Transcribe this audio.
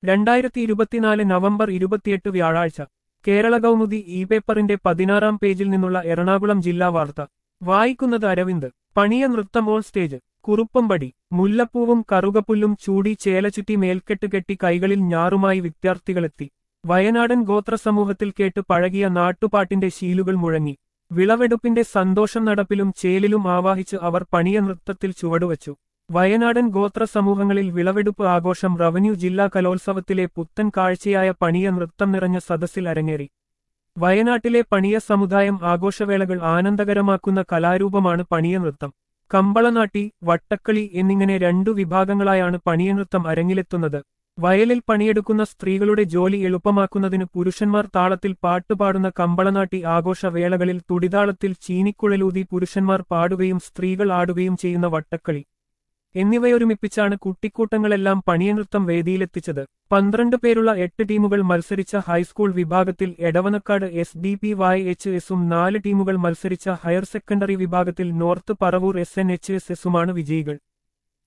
2024 November 28 വ്യാഴാഴ്ച Kerala Kaumudi E പേപ്പറിന്റെ 16-ാം പേജിൽ നിന്നുള്ള എറണാകുളം ജില്ലാ വാർത്ത വായിക്കുന്നത് അരവിന്ദ്. പണിയ നൃത്തം ഓൺ സ്റ്റേജ്. കുറുപ്പമ്പടി. മുല്ലപ്പൂവും കറുകപ്പുല്ലും ചൂടി ചേലചുറ്റി മേൽക്കെട്ട് കെട്ടി കൈകളിൽ ഞാറുമായി വിദ്യാർത്ഥികളെത്തി. വയനാടൻ ഗോത്ര സമൂഹത്തിൽ കേട്ട് പഴകിയ നാട്ടുപാട്ടിന്റെ ശീലുകൾ മുഴങ്ങി. വിളവെടുപ്പിന്റെ സന്തോഷം നടപ്പിലും ചേലിലും ആവാഹിച്ച് അവർ പണിയ നൃത്തത്തിൽ ചുവടുവച്ചു. വയനാടൻ ഗോത്ര സമൂഹങ്ങളിൽ വിളവെടുപ്പ് ആഘോഷം റവന്യൂ ജില്ലാ കലോത്സവത്തിലെ പുത്തൻ കാഴ്ചയായ പണിയ നൃത്തം നിറഞ്ഞ സദസ്സിൽ അരങ്ങേറി. വയനാട്ടിലെ പണിയ സമുദായം ആഘോഷവേളകൾ ആനന്ദകരമാക്കുന്ന കലാരൂപമാണ് പണിയ നൃത്തം. കമ്പളനാട്ടി, വട്ടക്കളി എന്നിങ്ങനെ 2 വിഭാഗങ്ങളായാണ് പണിയനൃത്തം അരങ്ങിലെത്തുന്നത്. വയലിൽ പണിയെടുക്കുന്ന സ്ത്രീകളുടെ ജോലി എളുപ്പമാക്കുന്നതിന് പുരുഷന്മാർ താളത്തിൽ പാട്ടുപാടുന്ന കമ്പളനാട്ടി ആഘോഷവേളകളിൽ തുടിതാളത്തിൽ ചീനിക്കുഴലൂതി പുരുഷന്മാർ പാടുകയും സ്ത്രീകൾ ആടുകയും ചെയ്യുന്ന വട്ടക്കളി എന്നിവയൊരുമിപ്പിച്ചാണ് കുട്ടിക്കൂട്ടങ്ങളെല്ലാം പണിയനൃത്തം വേദിയിലെത്തിച്ചത്. 12 പേരുള്ള 8 ടീമുകൾ മത്സരിച്ച ഹൈസ്കൂൾ വിഭാഗത്തിൽ എടവനക്കാട് SDPYHSഉം 4 ടീമുകൾ മത്സരിച്ച ഹയർ സെക്കൻഡറി വിഭാഗത്തിൽ നോർത്ത് പറവൂർ SNHSSുമാണ് വിജയികൾ.